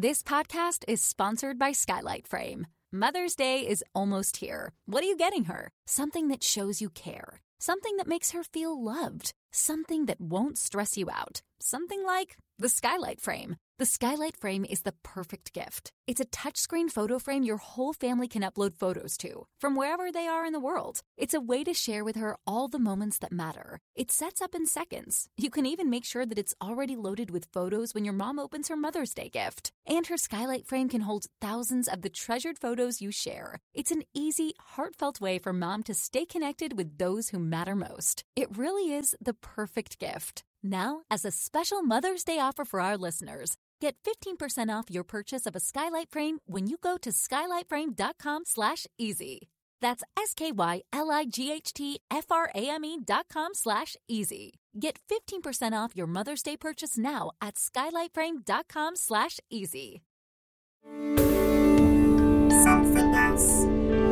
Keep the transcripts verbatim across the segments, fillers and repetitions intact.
This podcast is sponsored by Skylight Frame. Mother's Day is almost here. What are you getting her? Something that shows you care. Something that makes her feel loved. Something that won't stress you out. Something like the Skylight Frame. The Skylight Frame is the perfect gift. It's a touchscreen photo frame your whole family can upload photos to, from wherever they are in the world. It's a way to share with her all the moments that matter. It sets up in seconds. You can even make sure that it's already loaded with photos when your mom opens her Mother's Day gift. And her Skylight Frame can hold thousands of the treasured photos you share. It's an easy, heartfelt way for mom to stay connected with those who matter most. It really is the perfect gift. Now, as a special Mother's Day offer for our listeners, get fifteen percent off your purchase of a Skylight Frame when you go to skylightframe.com slash easy. That's S-K-Y-L-I-G-H-T-F-R-A-M-E dot com slash easy. Get fifteen percent off your Mother's Day purchase now at skylightframe.com slash easy. Something else.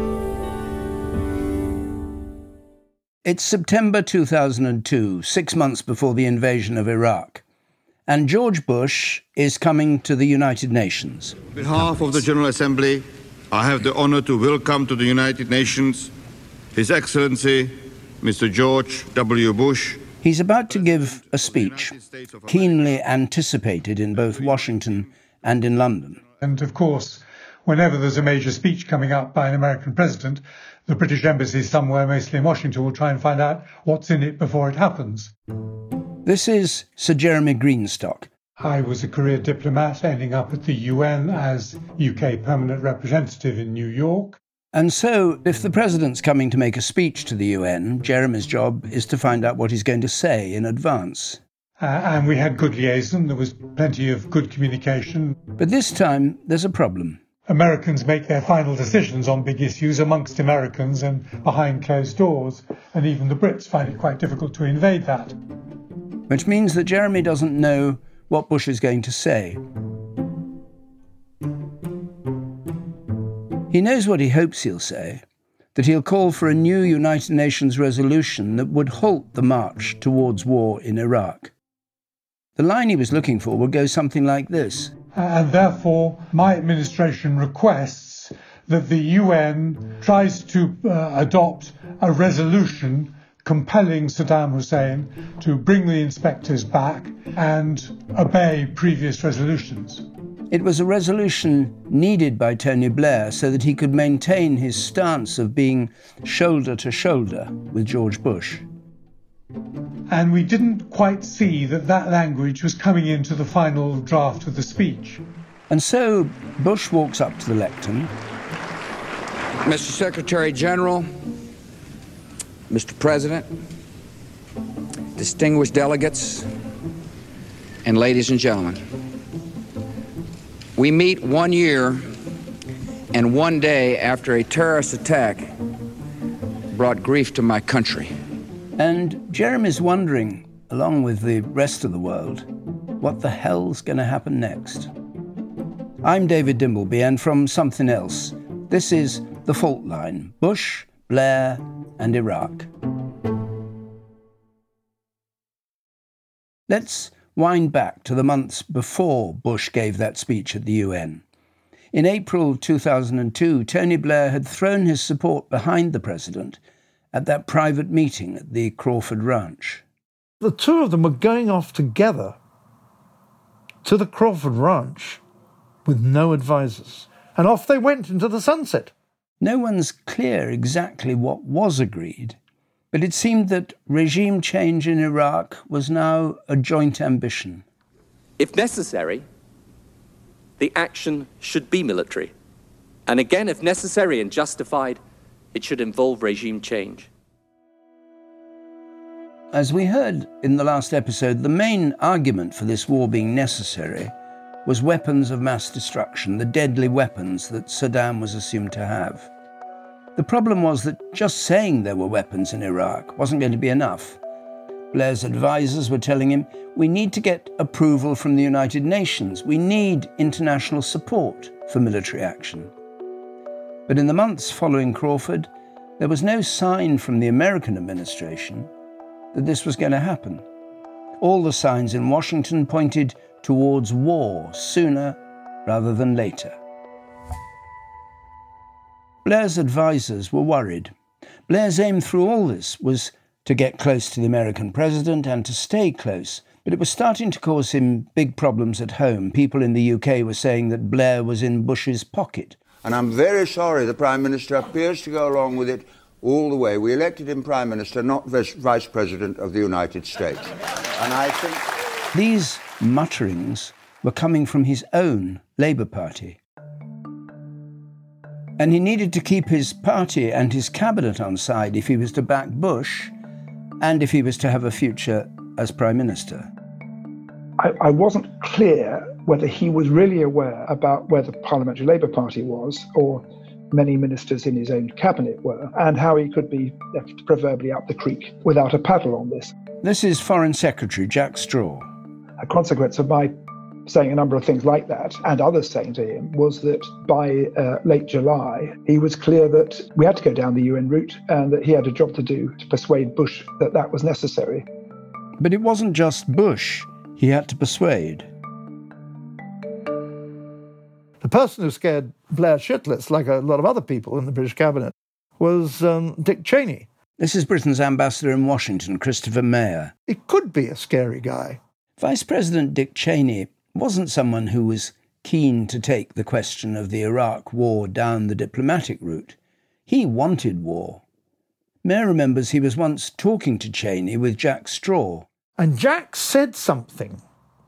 It's September two thousand two, six months before the invasion of Iraq. And George Bush is coming to the United Nations. On behalf of the General Assembly, I have the honor to welcome to the United Nations His Excellency, Mister George W. Bush. He's about to give a speech, keenly anticipated in both Washington and in London. And of course, whenever there's a major speech coming up by an American president, the British embassy somewhere, mostly in Washington, will try and find out what's in it before it happens. This is Sir Jeremy Greenstock. I was a career diplomat, ending up at the U N as U K permanent representative in New York. And so, if the president's coming to make a speech to the U N, Jeremy's job is to find out what he's going to say in advance. Uh, and we had good liaison. There was plenty of good communication. But this time, there's a problem. Americans make their final decisions on big issues amongst Americans and behind closed doors, and even the Brits find it quite difficult to invade that. Which means that Jeremy doesn't know what Bush is going to say. He knows what he hopes he'll say, that he'll call for a new United Nations resolution that would halt the march towards war in Iraq. The line he was looking for would go something like this. And therefore, my administration requests that the U N tries to uh, adopt a resolution compelling Saddam Hussein to bring the inspectors back and obey previous resolutions. It was a resolution needed by Tony Blair so that he could maintain his stance of being shoulder to shoulder with George Bush. And we didn't quite see that that language was coming into the final draft of the speech. And so Bush walks up to the lectern. Mister Secretary General, Mister President, distinguished delegates, and ladies and gentlemen, we meet one year and one day after a terrorist attack brought grief to my country. And Jeremy's wondering, along with the rest of the world, what the hell's going to happen next. I'm David Dimbleby, and from Something Else, this is The Fault Line, Bush, Blair, and Iraq. Let's wind back to the months before Bush gave that speech at the U N. In April two thousand two, Tony Blair had thrown his support behind the president at that private meeting at the Crawford Ranch. The two of them were going off together to the Crawford Ranch with no advisors, and off they went into the sunset. No one's clear exactly what was agreed, but it seemed that regime change in Iraq was now a joint ambition. If necessary, the action should be military. And again, if necessary and justified, it should involve regime change. As we heard in the last episode, the main argument for this war being necessary was weapons of mass destruction, the deadly weapons that Saddam was assumed to have. The problem was that just saying there were weapons in Iraq wasn't going to be enough. Blair's advisors were telling him, we need to get approval from the United Nations. We need international support for military action. But in the months following Crawford, there was no sign from the American administration that this was going to happen. All the signs in Washington pointed towards war sooner rather than later. Blair's advisors were worried. Blair's aim through all this was to get close to the American president and to stay close, but it was starting to cause him big problems at home. People in the U K were saying that Blair was in Bush's pocket. And I'm very sorry the Prime Minister appears to go along with it all the way. We elected him Prime Minister, not Vice President of the United States. And I think... These mutterings were coming from his own Labour Party. And he needed to keep his party and his cabinet on side if he was to back Bush and if he was to have a future as Prime Minister. I, I wasn't clear whether he was really aware about where the Parliamentary Labour Party was, or many ministers in his own cabinet were, and how he could be left proverbially up the creek without a paddle on this. This is Foreign Secretary Jack Straw. A consequence of my saying a number of things like that, and others saying to him, was that by uh, late July, he was clear that we had to go down the U N route and that he had a job to do to persuade Bush that that was necessary. But it wasn't just Bush he had to persuade. The person who scared Blair shitless, like a lot of other people in the British cabinet, was um, Dick Cheney. This is Britain's ambassador in Washington, Christopher Mayer. He could be a scary guy. Vice President Dick Cheney wasn't someone who was keen to take the question of the Iraq war down the diplomatic route. He wanted war. Mayer remembers he was once talking to Cheney with Jack Straw. And Jack said something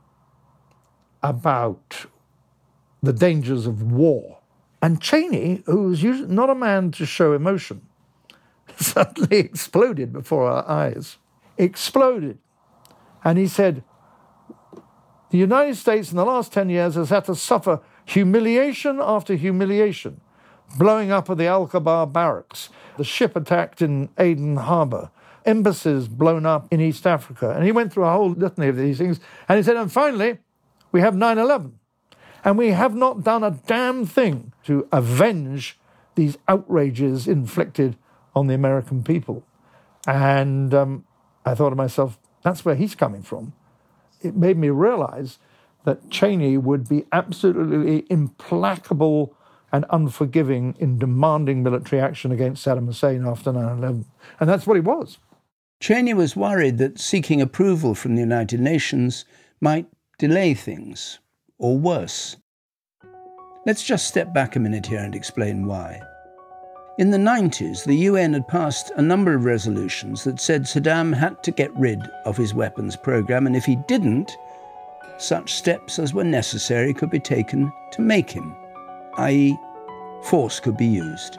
about the dangers of war. And Cheney, who was usually not a man to show emotion, suddenly exploded before our eyes. Exploded. And he said, the United States in the last ten years has had to suffer humiliation after humiliation. Blowing up of the Al-Qabar barracks, the ship attacked in Aden Harbour, embassies blown up in East Africa. And he went through a whole litany of these things. And he said, and finally, we have nine eleven. And we have not done a damn thing to avenge these outrages inflicted on the American people. And um, I thought to myself, that's where he's coming from. It made me realize that Cheney would be absolutely implacable and unforgiving in demanding military action against Saddam Hussein after nine eleven. And that's what he was. Cheney was worried that seeking approval from the United Nations might delay things, or worse. Let's just step back a minute here and explain why. In the nineties, the U N had passed a number of resolutions that said Saddam had to get rid of his weapons program, and if he didn't, such steps as were necessary could be taken to make him, that is, force could be used.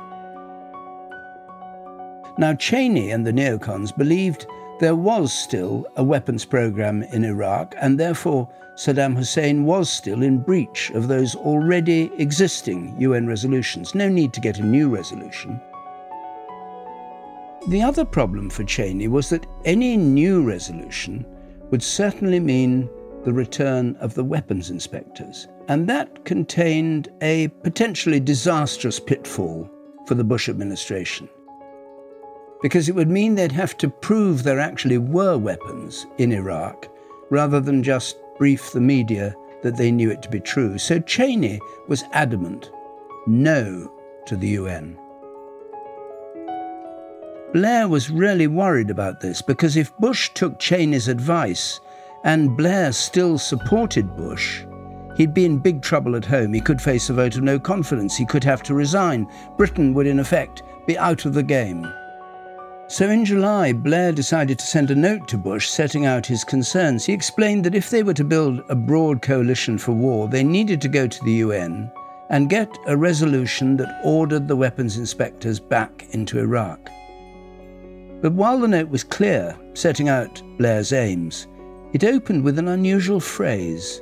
Now, Cheney and the neocons believed there was still a weapons program in Iraq, and therefore Saddam Hussein was still in breach of those already existing U N resolutions. No need to get a new resolution. The other problem for Cheney was that any new resolution would certainly mean the return of the weapons inspectors, and that contained a potentially disastrous pitfall for the Bush administration, because it would mean they'd have to prove there actually were weapons in Iraq rather than just brief the media that they knew it to be true. So Cheney was adamant, no to the U N. Blair was really worried about this, because if Bush took Cheney's advice and Blair still supported Bush, he'd be in big trouble at home. He could face a vote of no confidence. He could have to resign. Britain would, in effect, be out of the game. So in July, Blair decided to send a note to Bush setting out his concerns. He explained that if they were to build a broad coalition for war, they needed to go to the U N and get a resolution that ordered the weapons inspectors back into Iraq. But while the note was clear, setting out Blair's aims, it opened with an unusual phrase.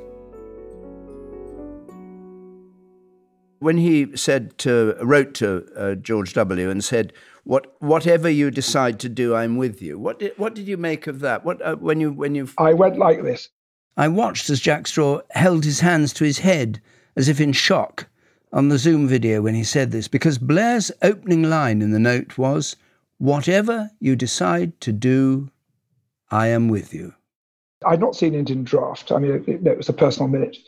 When he said to, wrote to uh, George W. and said, "What, whatever you decide to do, I'm with you." What did, what did you make of that? What uh, when you when you? I went like this. I watched as Jack Straw held his hands to his head, as if in shock, on the Zoom video when he said this, because Blair's opening line in the note was, "Whatever you decide to do, I am with you." I'd not seen it in draft. I mean, it, it was a personal minute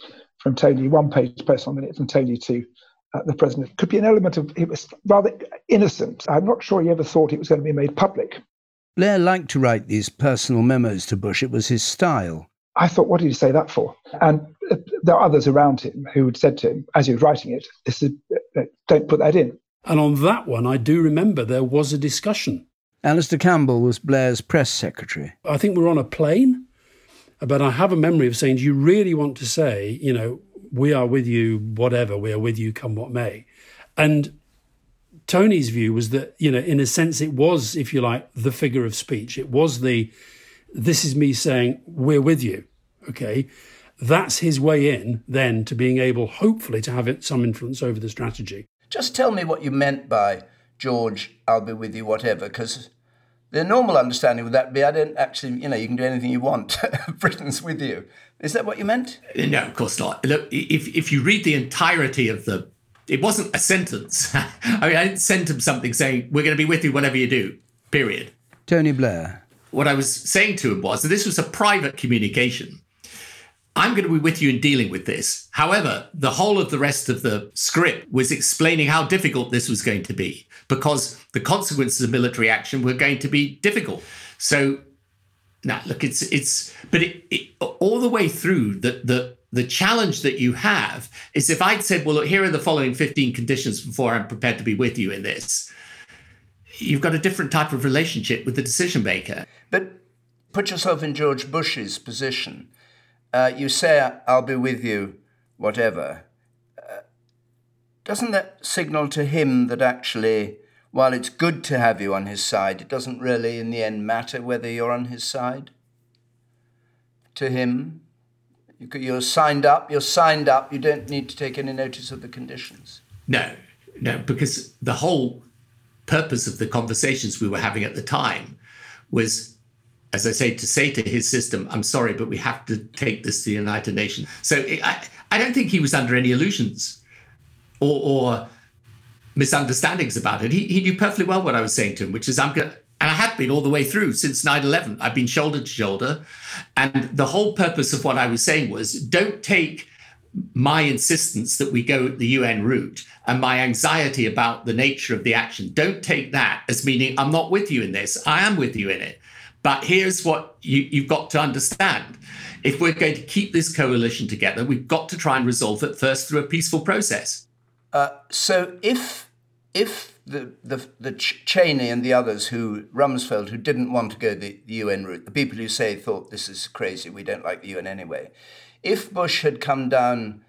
from Tony, one-page personal minute from Tony to uh, the president. Could be an element of, it was rather innocent. I'm not sure he ever thought it was going to be made public. Blair liked to write these personal memos to Bush. It was his style. I thought, what did he say that for? And uh, there are others around him who had said to him, as he was writing it, this is, uh, don't put that in. And on that one, I do remember there was a discussion. Alistair Campbell was Blair's press secretary. I think we were on a plane, but I have a memory of saying, do you really want to say, you know, we are with you, whatever, we are with you, come what may? And Tony's view was that, you know, in a sense, it was, if you like, the figure of speech. It was the, this is me saying, we're with you, okay? That's his way in, then, to being able, hopefully, to have it, some influence over the strategy. Just tell me what you meant by, George, I'll be with you, whatever, because the normal understanding would that be, I don't actually, you know, you can do anything you want. Britain's with you. Is that what you meant? No, of course not. Look, if, if you read the entirety of the, it wasn't a sentence. I mean, I didn't send him something saying, we're going to be with you whatever you do, period. Tony Blair. What I was saying to him was that this was a private communication. I'm going to be with you in dealing with this. However, the whole of the rest of the script was explaining how difficult this was going to be because the consequences of military action were going to be difficult. So, now, look, it's, it's but it, it, all the way through, the, the, the challenge that you have is if I'd said, well, look, here are the following fifteen conditions before I'm prepared to be with you in this, you've got a different type of relationship with the decision maker. But put yourself in George Bush's position. Uh, you say, I'll be with you, whatever. Uh, doesn't that signal to him that actually, while it's good to have you on his side, it doesn't really, in the end, matter whether you're on his side? To him, you're signed up, you're signed up, you don't need to take any notice of the conditions. No, no, because the whole purpose of the conversations we were having at the time was, as I say, to say to his system, I'm sorry, but we have to take this to the United Nations. So it, I, I don't think he was under any illusions or, or misunderstandings about it. He, he knew perfectly well what I was saying to him, which is, I'm going to, and I had been all the way through since nine eleven. I've been shoulder to shoulder. And the whole purpose of what I was saying was, don't take my insistence that we go the U N route and my anxiety about the nature of the action, don't take that as meaning I'm not with you in this. I am with you in it. But here's what you, you've got to understand. If we're going to keep this coalition together, we've got to try and resolve it first through a peaceful process. Uh, so if if the, the the Ch- Cheney and the others who, Rumsfeld, who didn't want to go the, the U N route, the people who say thought this is crazy, we don't like the U N anyway, if Bush had come down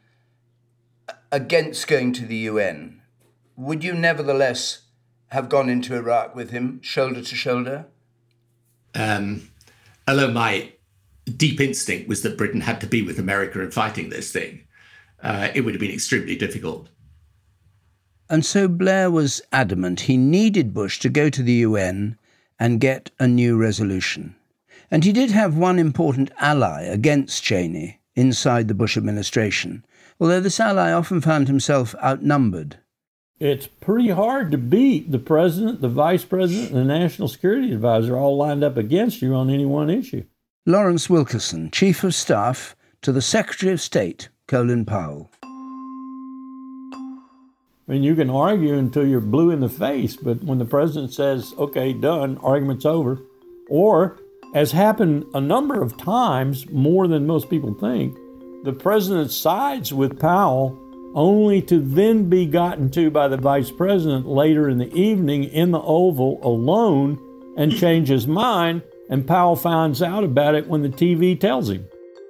against going to the U N, would you nevertheless have gone into Iraq with him, shoulder to shoulder? Um, although my deep instinct was that Britain had to be with America in fighting this thing, uh, it would have been extremely difficult. And so Blair was adamant he needed Bush to go to the U N and get a new resolution. And he did have one important ally against Cheney inside the Bush administration, although this ally often found himself outnumbered. It's pretty hard to beat the president, the vice president, and the national security advisor all lined up against you on any one issue. Lawrence Wilkerson, Chief of Staff to the Secretary of State, Colin Powell. I mean, you can argue until you're blue in the face, but when the president says, okay, done, argument's over, or, as happened a number of times, more than most people think, the president sides with Powell only to then be gotten to by the vice president later in the evening in the Oval alone and change his mind, and Powell finds out about it when the T V tells him.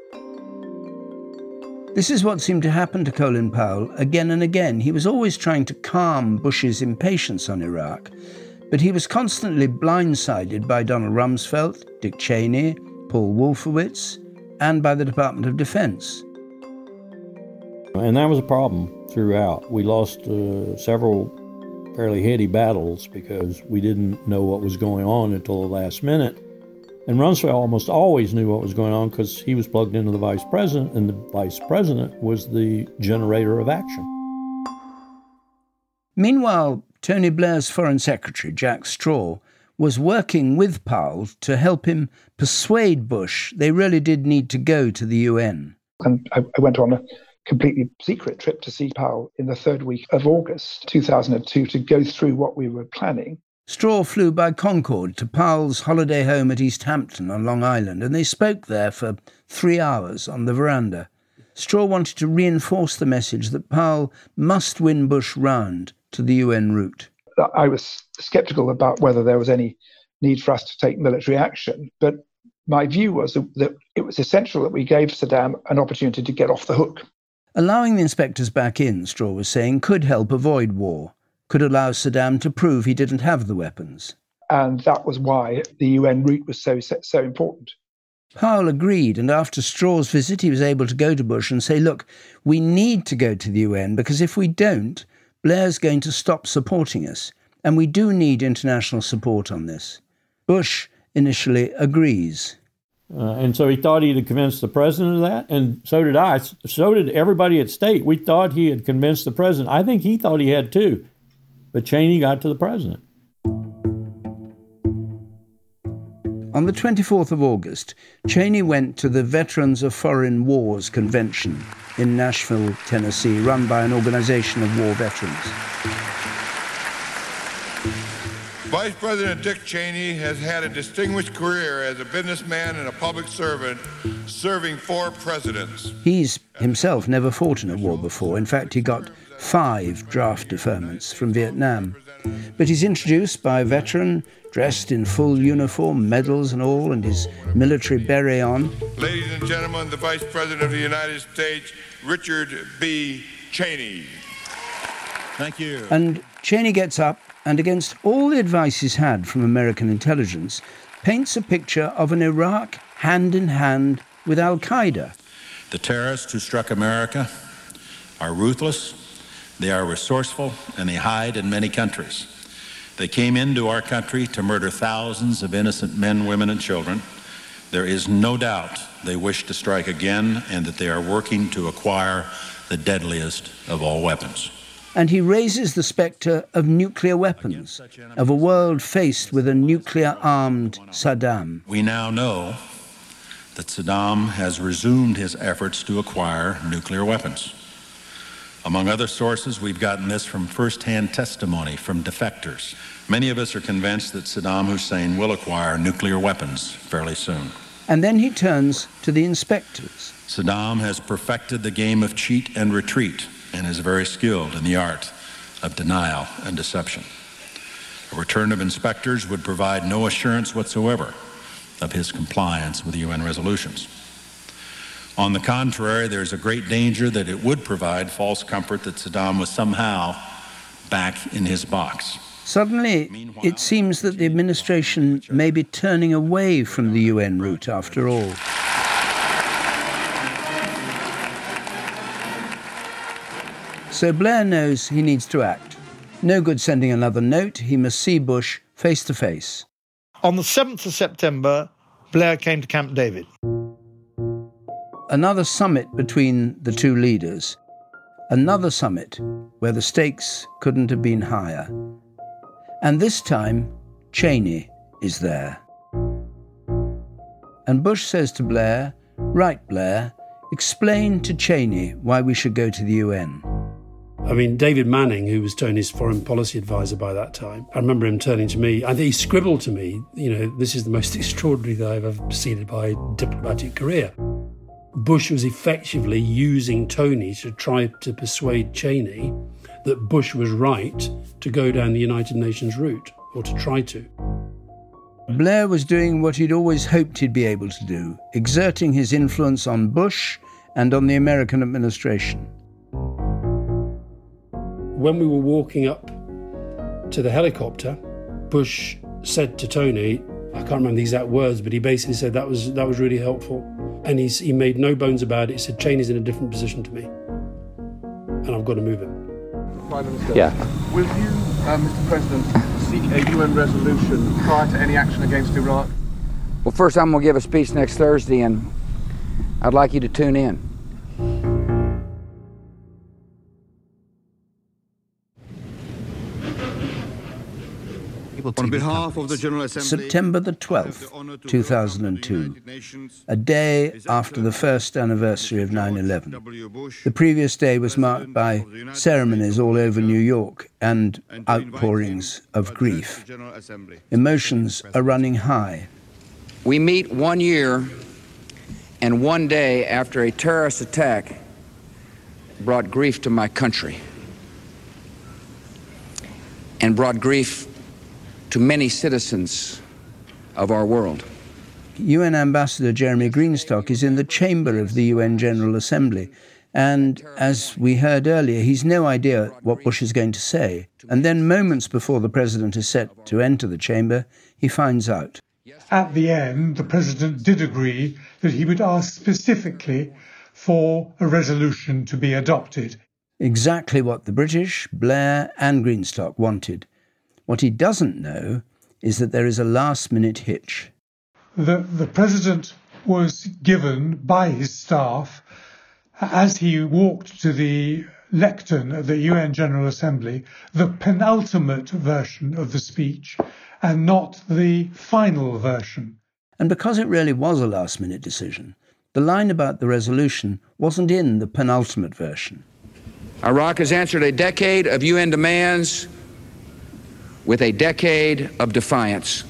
This is what seemed to happen to Colin Powell again and again. He was always trying to calm Bush's impatience on Iraq, but he was constantly blindsided by Donald Rumsfeld, Dick Cheney, Paul Wolfowitz, and by the Department of Defense. And that was a problem throughout. We lost uh, several fairly heady battles because we didn't know what was going on until the last minute. And Rumsfeld almost always knew what was going on because he was plugged into the vice president, and the vice president was the generator of action. Meanwhile, Tony Blair's Foreign Secretary, Jack Straw, was working with Powell to help him persuade Bush they really did need to go to the U N. And I, I went on a completely secret trip to see Powell in the third week of August two thousand two to go through what we were planning. Straw flew by Concorde to Powell's holiday home at East Hampton on Long Island, and they spoke there for three hours on the veranda. Straw wanted to reinforce the message that Powell must win Bush round to the U N route. I was sceptical about whether there was any need for us to take military action, but my view was that it was essential that we gave Saddam an opportunity to get off the hook. Allowing the inspectors back in, Straw was saying, could help avoid war, could allow Saddam to prove he didn't have the weapons. And that was why the U N route was so so important. Powell agreed, and after Straw's visit he was able to go to Bush and say, look, we need to go to the U N because if we don't, Blair's going to stop supporting us, and we do need international support on this. Bush initially agrees. Uh, and so he thought he had convinced the president of that, and so did I. So did everybody at State. We thought he had convinced the president. I think he thought he had too. But Cheney got to the president. On the twenty-fourth of August, Cheney went to the Veterans of Foreign Wars Convention in Nashville, Tennessee, run by an organization of war veterans. Vice President Dick Cheney has had a distinguished career as a businessman and a public servant, serving four presidents. He's himself never fought in a war before. In fact, he got five draft deferments from Vietnam. But he's introduced by a veteran, dressed in full uniform, medals and all, and his military beret on. Ladies and gentlemen, the Vice President of the United States, Richard B. Cheney. Thank you. And Cheney gets up, and against all the advice he's had from American intelligence, paints a picture of an Iraq hand in hand with al-Qaeda. The terrorists who struck America are ruthless, they are resourceful, and they hide in many countries. They came into our country to murder thousands of innocent men, women, and children. There is no doubt they wish to strike again and that they are working to acquire the deadliest of all weapons. And he raises the spectre of nuclear weapons, of a world faced with a nuclear-armed Saddam. We now know that Saddam has resumed his efforts to acquire nuclear weapons. Among other sources, we've gotten this from first-hand testimony from defectors. Many of us are convinced that Saddam Hussein will acquire nuclear weapons fairly soon. And then he turns to the inspectors. Saddam has perfected the game of cheat and retreat and is very skilled in the art of denial and deception. A return of inspectors would provide no assurance whatsoever of his compliance with U N resolutions. On the contrary, there's a great danger that it would provide false comfort that Saddam was somehow back in his box. Suddenly, it seems that the administration may be turning away from the U N route after all. So Blair knows he needs to act. No good sending another note. He must see Bush face to face. On the seventh of September, Blair came to Camp David. Another summit between the two leaders. Another summit where the stakes couldn't have been higher. And this time, Cheney is there. And Bush says to Blair, "Right, Blair, explain to Cheney why we should go to the U N." I mean, David Manning, who was Tony's foreign policy advisor by that time, I remember him turning to me, I think he scribbled to me, you know, this is the most extraordinary that I've ever preceded by a diplomatic career. Bush was effectively using Tony to try to persuade Cheney that Bush was right to go down the United Nations route, or to try to. Blair was doing what he'd always hoped he'd be able to do, exerting his influence on Bush and on the American administration. When we were walking up to the helicopter, Bush said to Tony, I can't remember the exact words, but he basically said that was that was really helpful. And he's, he made no bones about it. He said, Cheney's in a different position to me, and I've got to move him. Prime Minister, yeah. Will you, uh, Mister President, seek a U N resolution prior to any action against Iraq? Well, first I'm going to give a speech next Thursday, and I'd like you to tune in. multiple T V On behalf companies. of the General Assembly, September the twelfth, two thousand two, a day after the first anniversary of nine eleven. The previous day was marked by ceremonies all over New York and outpourings of grief. Emotions are running high. We meet one year and one day after a terrorist attack brought grief to my country and brought grief to many citizens of our world. U N Ambassador Jeremy Greenstock is in the chamber of the U N General Assembly, and as we heard earlier, he's no idea what Bush is going to say. And then moments before the president is set to enter the chamber, he finds out. At the end, the president did agree that he would ask specifically for a resolution to be adopted. Exactly what the British, Blair and Greenstock wanted. What he doesn't know is that there is a last-minute hitch. The, the president was given by his staff, as he walked to the lectern at the U N General Assembly, the penultimate version of the speech and not the final version. And because it really was a last-minute decision, the line about the resolution wasn't in the penultimate version. Iraq has answered a decade of U N demands with a decade of defiance.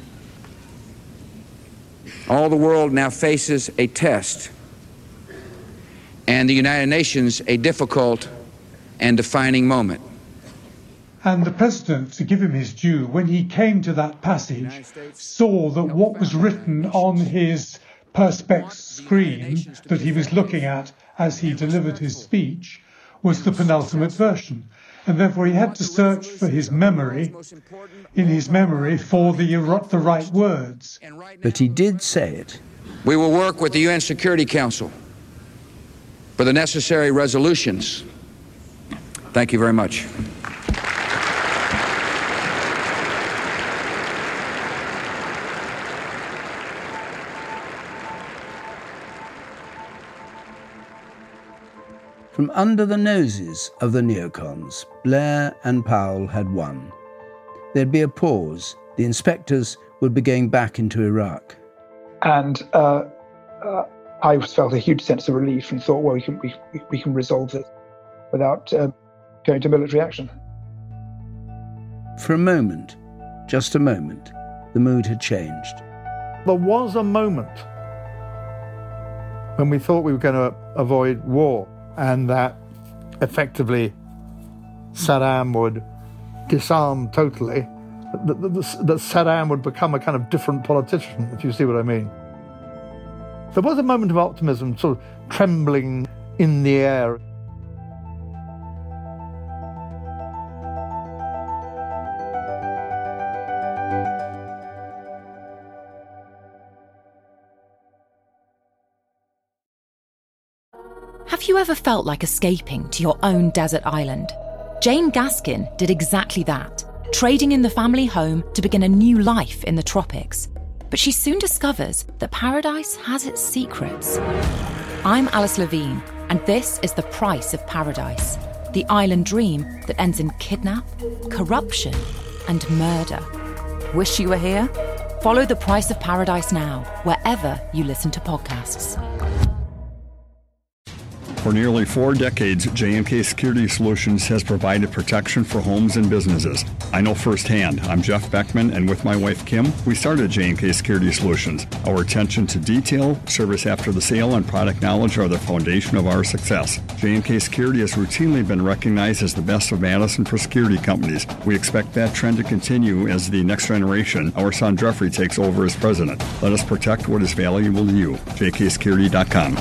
All the world now faces a test, and the United Nations a difficult and defining moment. And the president, to give him his due, when he came to that passage, saw that what was written on his Perspex screen that he was looking at as he delivered his speech was the penultimate version. And therefore he had to search for his memory, in his memory, for the, the right words. But he did say it. We will work with the U N Security Council for the necessary resolutions. Thank you very much. From under the noses of the neocons, Blair and Powell had won. There'd be a pause. The inspectors would be going back into Iraq. And uh, uh, I felt a huge sense of relief and thought, well, we can, we, we can resolve this without uh, going to military action. For a moment, just a moment, the mood had changed. There was a moment when we thought we were going to avoid war, and that effectively Saddam would disarm totally, that, that, that Saddam would become a kind of different politician, if you see what I mean. There was a moment of optimism, sort of trembling in the air. Have you ever felt like escaping to your own desert island? Jane Gaskin did exactly that, trading in the family home to begin a new life in the tropics. But she soon discovers that paradise has its secrets. I'm Alice Levine, and this is The Price of Paradise, the island dream that ends in kidnap, corruption, and murder. Wish you were here? Follow The Price of Paradise now, wherever you listen to podcasts. For nearly four decades, J M K Security Solutions has provided protection for homes and businesses. I know firsthand. I'm Jeff Beckman, and with my wife, Kim, we started J M K Security Solutions. Our attention to detail, service after the sale, and product knowledge are the foundation of our success. J M K Security has routinely been recognized as the best of Madison for security companies. We expect that trend to continue as the next generation, our son Jeffrey, takes over as president. Let us protect what is valuable to you. J K security dot com.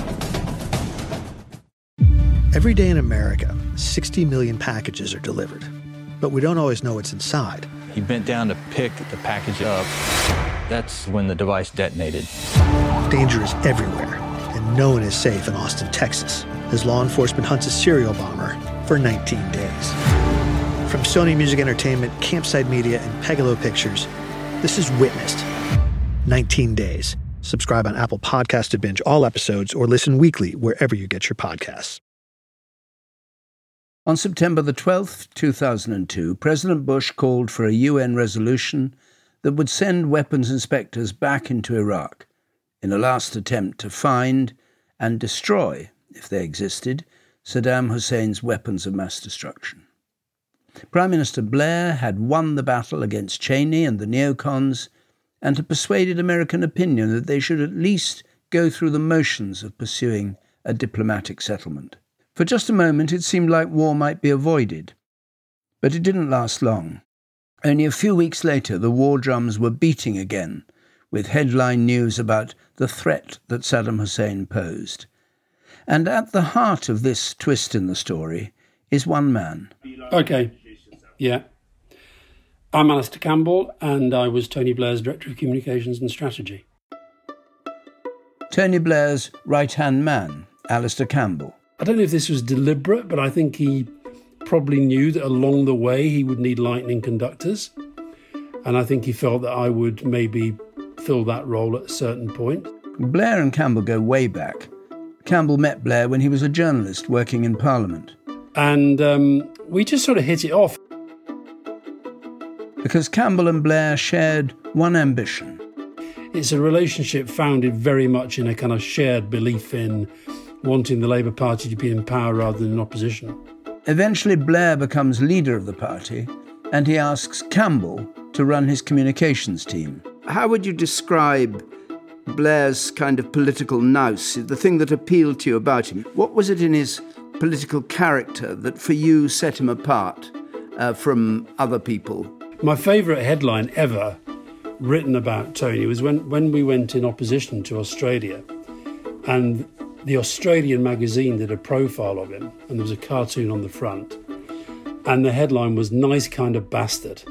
Every day in America, sixty million packages are delivered, but we don't always know what's inside. He bent down to pick the package up. That's when the device detonated. Danger is everywhere, and no one is safe in Austin, Texas, as law enforcement hunts a serial bomber for nineteen days. From Sony Music Entertainment, Campside Media, and Pegalo Pictures, this is Witnessed. nineteen days. Subscribe on Apple Podcasts to binge all episodes or listen weekly wherever you get your podcasts. On September the twelfth, two thousand two, President Bush called for a U N resolution that would send weapons inspectors back into Iraq in a last attempt to find and destroy, if they existed, Saddam Hussein's weapons of mass destruction. Prime Minister Blair had won the battle against Cheney and the neocons and had persuaded American opinion that they should at least go through the motions of pursuing a diplomatic settlement. For just a moment it seemed like war might be avoided, but it didn't last long. Only a few weeks later the war drums were beating again, with headline news about the threat that Saddam Hussein posed. And at the heart of this twist in the story is one man. Okay, yeah. I'm Alastair Campbell, and I was Tony Blair's Director of Communications and Strategy. Tony Blair's right-hand man, Alastair Campbell. I don't know if this was deliberate, but I think he probably knew that along the way he would need lightning conductors. And I think he felt that I would maybe fill that role at a certain point. Blair and Campbell go way back. Campbell met Blair when he was a journalist working in Parliament. And um, we just sort of hit it off. Because Campbell and Blair shared one ambition. It's a relationship founded very much in a kind of shared belief in wanting the Labour Party to be in power rather than in opposition. Eventually Blair becomes leader of the party and he asks Campbell to run his communications team. How would you describe Blair's kind of political nous, the thing that appealed to you about him? What was it in his political character that for you set him apart uh, from other people? My favourite headline ever written about Tony was when, when we went in opposition to Australia, and the Australian magazine did a profile of him, and there was a cartoon on the front, and the headline was "Nice Kind of Bastard."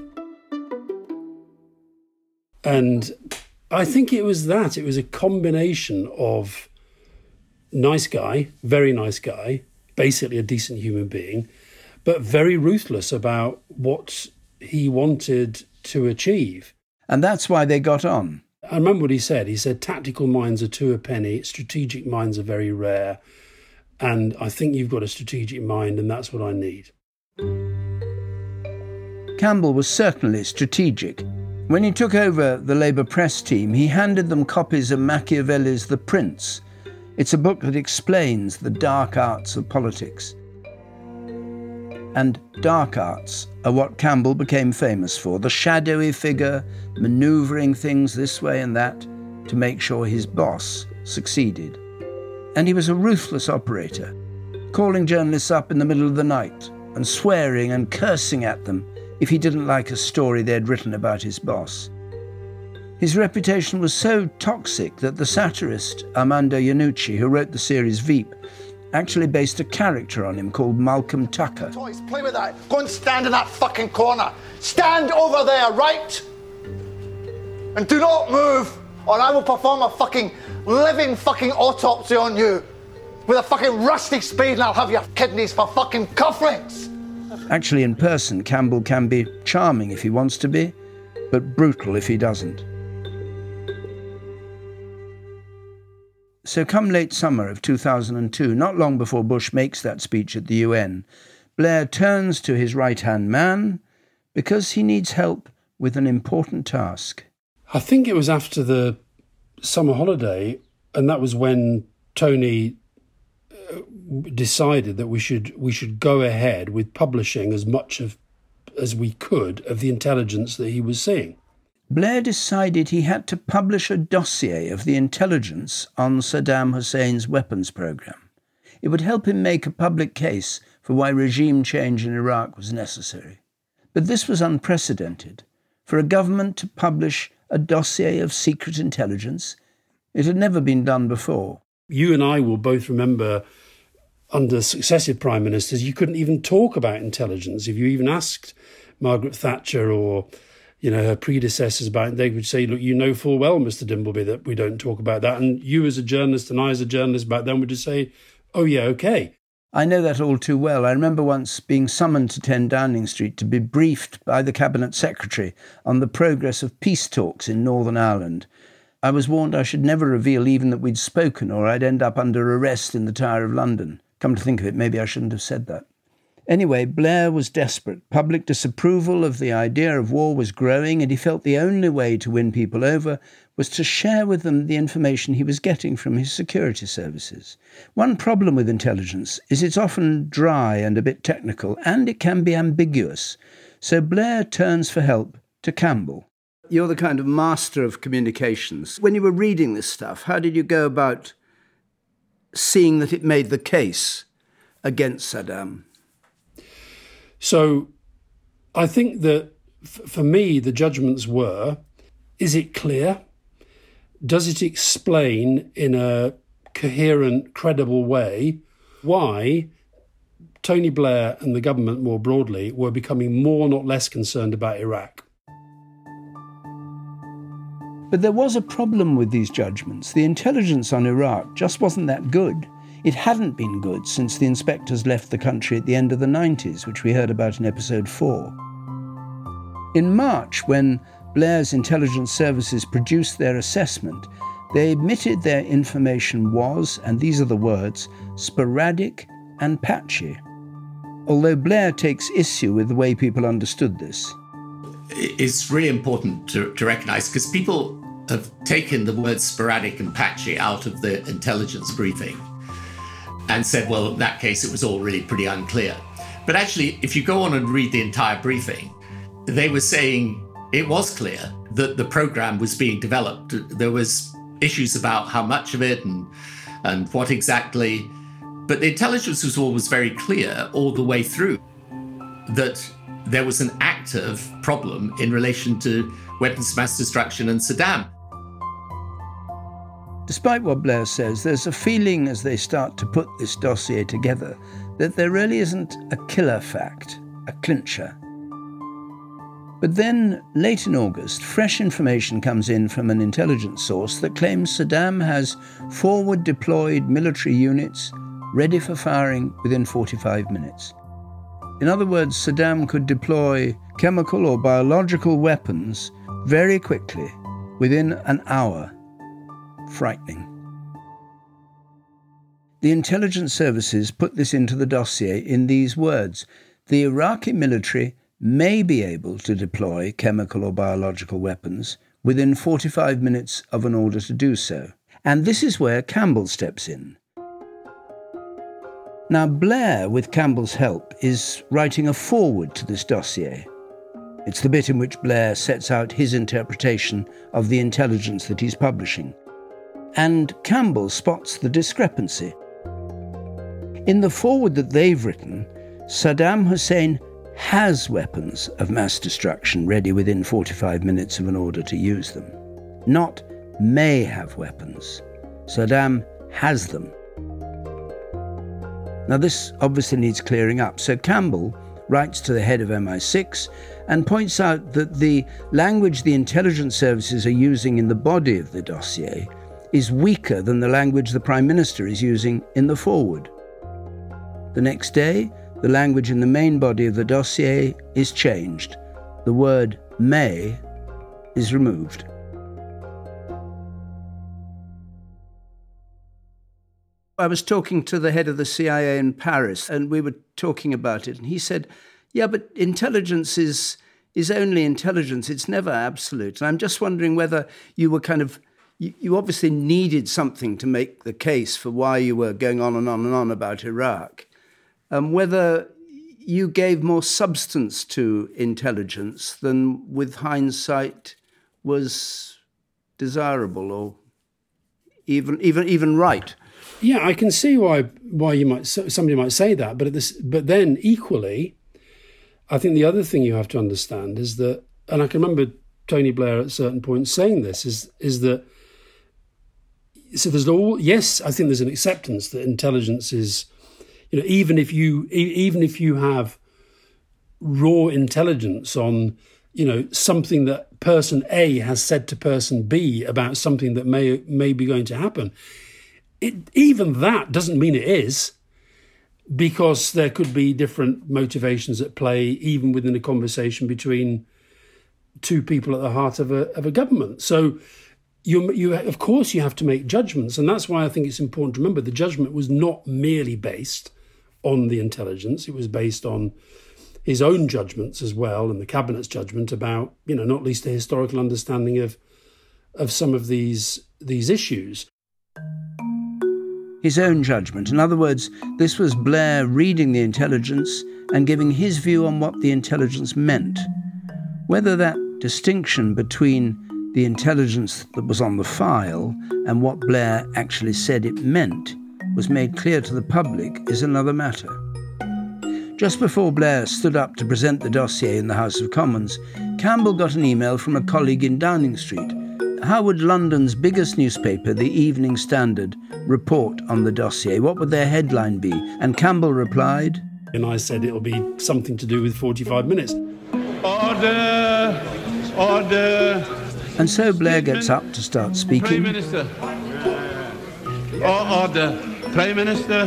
And I think it was that. It was a combination of nice guy, very nice guy, basically a decent human being, but very ruthless about what he wanted to achieve. And that's why they got on. I remember what he said. He said, tactical minds are two a penny, strategic minds are very rare, and I think you've got a strategic mind, and that's what I need. Campbell was certainly strategic. When he took over the Labour press team, he handed them copies of Machiavelli's The Prince. It's a book that explains the dark arts of politics. And dark arts are what Campbell became famous for, the shadowy figure manoeuvring things this way and that to make sure his boss succeeded. And he was a ruthless operator, calling journalists up in the middle of the night and swearing and cursing at them if he didn't like a story they'd written about his boss. His reputation was so toxic that the satirist Armando Iannucci, who wrote the series Veep, actually based a character on him called Malcolm Tucker. Toys, play with that. Go and stand in that fucking corner. Stand over there, right? And do not move, or I will perform a fucking living fucking autopsy on you with a fucking rusty spade, and I'll have your kidneys for fucking cufflinks. Actually, in person, Campbell can be charming if he wants to be, but brutal if he doesn't. So come late summer of two thousand two, not long before Bush makes that speech at the U N, Blair turns to his right-hand man because he needs help with an important task. I think it was after the summer holiday, and that was when Tony decided that we should we should go ahead with publishing as much of as we could of the intelligence that he was seeing. Blair decided he had to publish a dossier of the intelligence on Saddam Hussein's weapons program. It would help him make a public case for why regime change in Iraq was necessary. But this was unprecedented. For a government to publish a dossier of secret intelligence, it had never been done before. You and I will both remember under successive prime ministers, you couldn't even talk about intelligence. If you even asked Margaret Thatcher or you know, her predecessors about it, they would say, look, you know full well, Mister Dimbleby, that we don't talk about that. And you as a journalist and I as a journalist back then would just say, oh, yeah, OK. I know that all too well. I remember once being summoned to ten Downing Street to be briefed by the Cabinet Secretary on the progress of peace talks in Northern Ireland. I was warned I should never reveal even that we'd spoken or I'd end up under arrest in the Tower of London. Come to think of it, maybe I shouldn't have said that. Anyway, Blair was desperate. Public disapproval of the idea of war was growing, and he felt the only way to win people over was to share with them the information he was getting from his security services. One problem with intelligence is it's often dry and a bit technical, and it can be ambiguous. So Blair turns for help to Campbell. You're the kind of master of communications. When you were reading this stuff, how did you go about seeing that it made the case against Saddam? So I think that f- for me, the judgments were, is it clear? Does it explain in a coherent, credible way why Tony Blair and the government more broadly were becoming more, not less concerned about Iraq? But there was a problem with these judgments. The intelligence on Iraq just wasn't that good. It hadn't been good since the inspectors left the country at the end of the nineties, which we heard about in episode four. In March, when Blair's intelligence services produced their assessment, they admitted their information was, and these are the words, sporadic and patchy. Although Blair takes issue with the way people understood this. It's really important to, to recognise, because people have taken the words sporadic and patchy out of the intelligence briefing and said, well, in that case, it was all really pretty unclear. But actually, if you go on and read the entire briefing, they were saying it was clear that the program was being developed. There was issues about how much of it and, and what exactly. But the intelligence was always very clear all the way through that there was an active problem in relation to weapons of mass destruction and Saddam. Despite what Blair says, there's a feeling as they start to put this dossier together that there really isn't a killer fact, a clincher. But then, late in August, fresh information comes in from an intelligence source that claims Saddam has forward-deployed military units ready for firing within forty-five minutes. In other words, Saddam could deploy chemical or biological weapons very quickly, within an hour. Frightening. The intelligence services put this into the dossier in these words: the Iraqi military may be able to deploy chemical or biological weapons within forty-five minutes of an order to do so. And this is where Campbell steps in. Now, Blair, with Campbell's help, is writing a foreword to this dossier. It's the bit in which Blair sets out his interpretation of the intelligence that he's publishing. And Campbell spots the discrepancy. In the foreword that they've written, Saddam Hussein has weapons of mass destruction ready within forty-five minutes of an order to use them. Not may have weapons. Saddam has them. Now this obviously needs clearing up, so Campbell writes to the head of M I six and points out that the language the intelligence services are using in the body of the dossier is weaker than the language the Prime Minister is using in the foreword. The next day, the language in the main body of the dossier is changed. The word may is removed. I was talking to the head of the C I A in Paris, and we were talking about it, and he said, yeah, but intelligence is is only intelligence. It's never absolute. And I'm just wondering whether you were kind of, you, you obviously needed something to make the case for why you were going on and on and on about Iraq, um, whether you gave more substance to intelligence than, with hindsight, was desirable or even even even right. Yeah, I can see why why you might somebody might say that, but at this, but then equally, I think the other thing you have to understand is that, and I can remember Tony Blair at certain points saying this, is is that so there's all yes, I think there's an acceptance that intelligence is, you know, even if you even if you have raw intelligence on, you know, something that person A has said to person B about something that may may be going to happen. It, even that doesn't mean it is, because there could be different motivations at play, even within a conversation between two people at the heart of a of a government. So, you you of course you have to make judgments, and that's why I think it's important to remember the judgment was not merely based on the intelligence. It was based on his own judgments as well, and the cabinet's judgment about, you know, not least a historical understanding of of some of these these issues. His own judgment. In other words, this was Blair reading the intelligence and giving his view on what the intelligence meant. Whether that distinction between the intelligence that was on the file and what Blair actually said it meant was made clear to the public is another matter. Just before Blair stood up to present the dossier in the House of Commons, Campbell got an email from a colleague in Downing Street. How would London's biggest newspaper, the Evening Standard, report on the dossier? What would their headline be? And Campbell replied, and I said it'll be something to do with forty-five minutes. Order! Order! And so Blair gets up to start speaking. Prime Minister! Order! Prime Minister!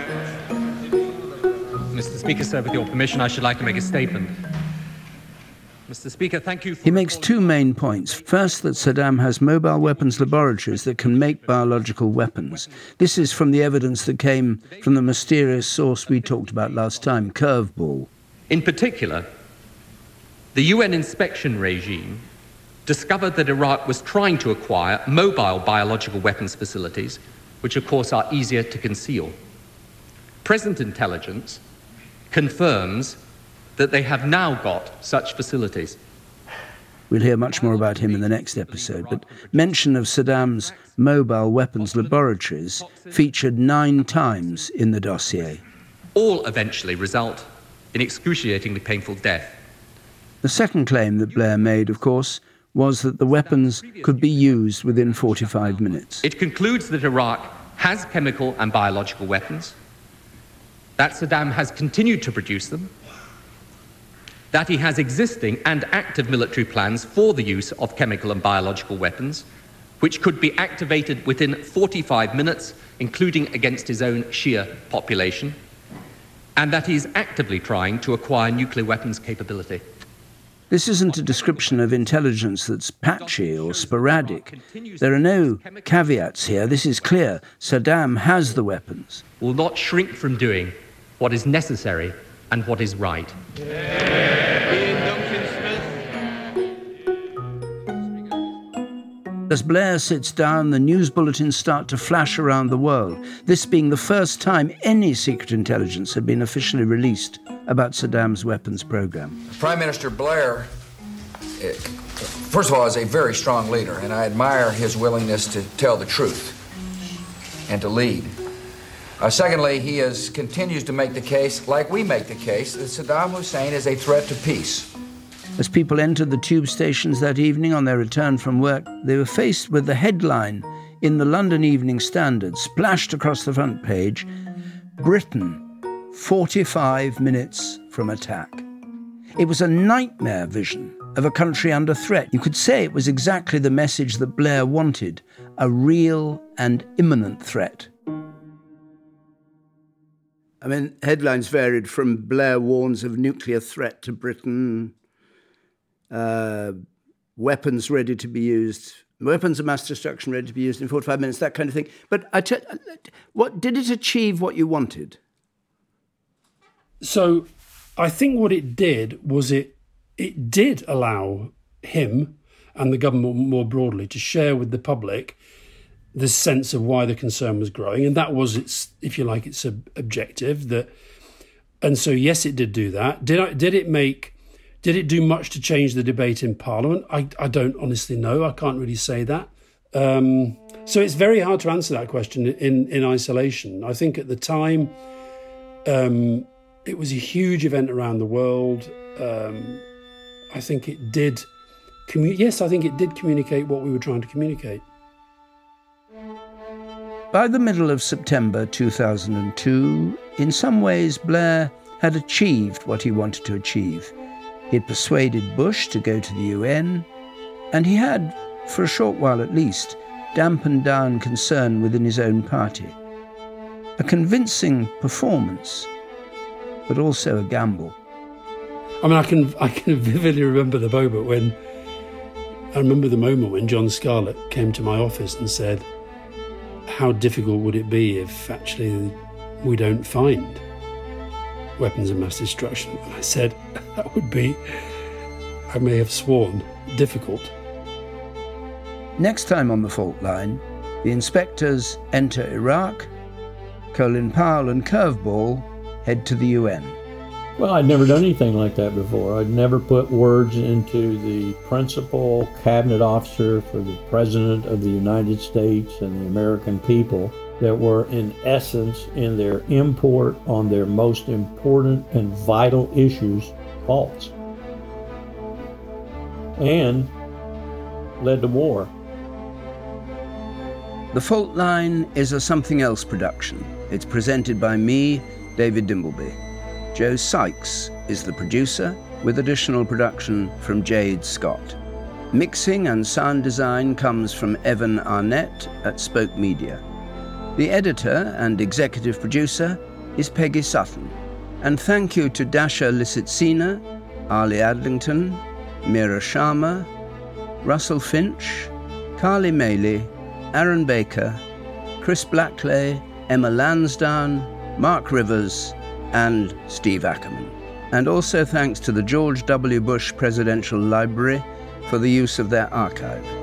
Mister Speaker, sir, with your permission, I should like to make a statement. Mister Speaker, thank you for... He makes two main points. First, that Saddam has mobile weapons laboratories that can make biological weapons. This is from the evidence that came from the mysterious source we talked about last time, Curveball. In particular, the U N inspection regime discovered that Iraq was trying to acquire mobile biological weapons facilities, which of course are easier to conceal. Present intelligence confirms that they have now got such facilities. We'll hear much more about him in the next episode, but mention of Saddam's mobile weapons laboratories featured nine times in the dossier. All eventually result in excruciatingly painful death. The second claim that Blair made, of course, was that the weapons could be used within forty-five minutes. It concludes that Iraq has chemical and biological weapons, that Saddam has continued to produce them, that he has existing and active military plans for the use of chemical and biological weapons, which could be activated within forty-five minutes, including against his own Shia population, and that he is actively trying to acquire nuclear weapons capability. This isn't a description of intelligence that's patchy or sporadic. There are no caveats here. This is clear. Saddam has the weapons. Will not shrink from doing what is necessary and what is right. As Blair sits down, the news bulletins start to flash around the world, this being the first time any secret intelligence had been officially released about Saddam's weapons program. Prime Minister Blair, first of all, is a very strong leader, and I admire his willingness to tell the truth and to lead. Uh, secondly, he is, continues to make the case, like we make the case, that Saddam Hussein is a threat to peace. As people entered the tube stations that evening on their return from work, they were faced with the headline in the London Evening Standard, splashed across the front page, Britain, forty-five minutes from attack. It was a nightmare vision of a country under threat. You could say it was exactly the message that Blair wanted, a real and imminent threat. I mean, headlines varied from Blair warns of nuclear threat to Britain, uh, weapons ready to be used, weapons of mass destruction ready to be used in forty-five minutes, that kind of thing. But I t- what did it achieve what you wanted? So I think what it did was it it did allow him and the government more broadly to share with the public the sense of why the concern was growing, and that was its, if you like, its ob- objective. That, and so yes, it did do that. Did I? Did it make? Did it do much to change the debate in Parliament? I, I don't honestly know. I can't really say that. Um, so it's very hard to answer that question in in isolation. I think at the time, um, it was a huge event around the world. Um, I think it did. Commu- yes, I think it did communicate what we were trying to communicate. By the middle of September two thousand two, in some ways Blair had achieved what he wanted to achieve. He had persuaded Bush to go to the U N, and he had, for a short while at least, dampened down concern within his own party. A convincing performance, but also a gamble. I mean, I can I can vividly remember the moment when I remember the moment when John Scarlett came to my office and said, "How difficult would it be if actually we don't find weapons of mass destruction. And I said, that would be, I may have sworn, difficult. Next time on the fault line, the inspectors enter Iraq, Colin Powell and Curveball head to the U N. Well, I'd never done anything like that before. I'd never put words into the principal cabinet officer for the President of the United States and the American people that were, in essence, in their import on their most important and vital issues, false. And led to war. The Fault Line is a Something Else production. It's presented by me, David Dimbleby. Joe Sykes is the producer, with additional production from Jade Scott. Mixing and sound design comes from Evan Arnett at Spoke Media. The editor and executive producer is Peggy Sutton. And thank you to Dasha Lisitsina, Ali Adlington, Meera Sharma, Russell Finch, Carly Maley, Aaron Baker, Chris Blackley, Emma Lansdowne, Mark Rivers, and Steve Ackerman. And also thanks to the George W. Bush Presidential Library for the use of their archive.